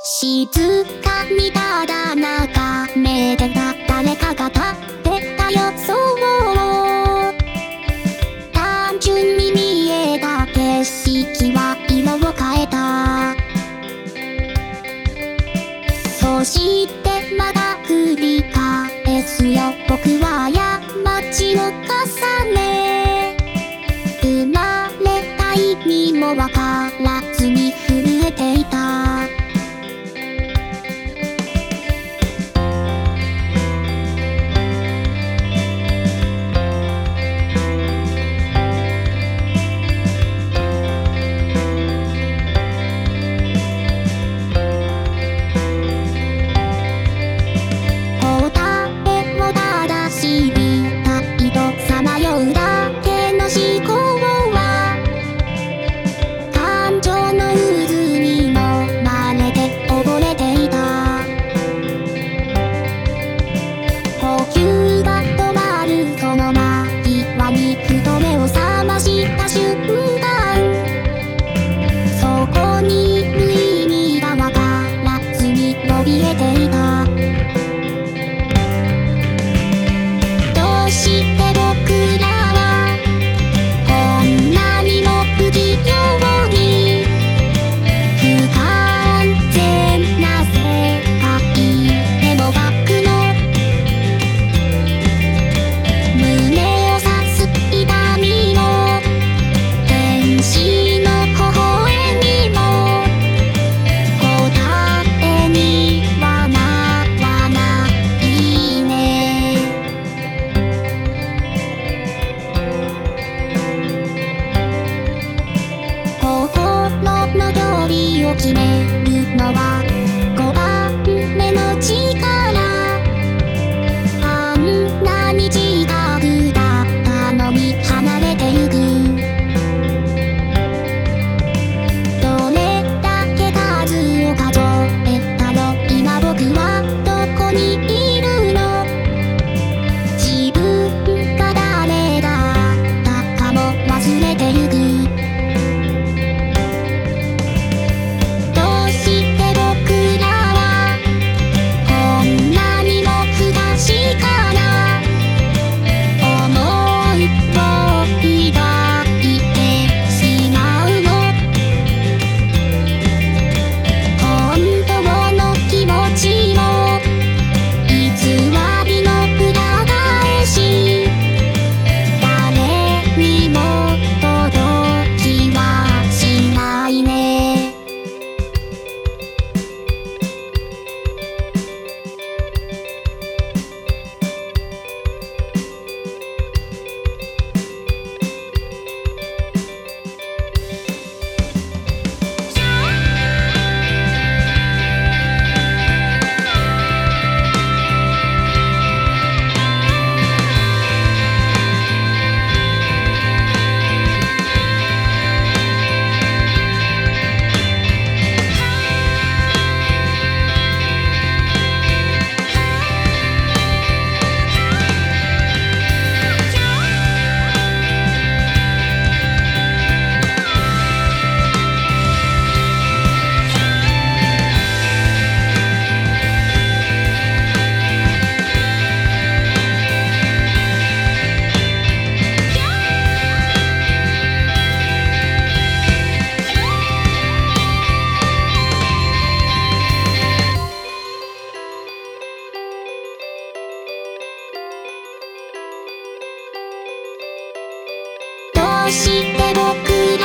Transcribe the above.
静かにただ眺めてた誰かが立ってたよそう単純に見えた景色は色を変えた。そしてまだ繰り返すよ僕は過ちを重ね生まれた意味もわからずに震えていた。決めるのは5番目の力。あんなに近くだったのに離れてゆく。どれだけ数を数えたの今僕はどこにいるの。自分が誰だったかも忘れてゆく。どうして僕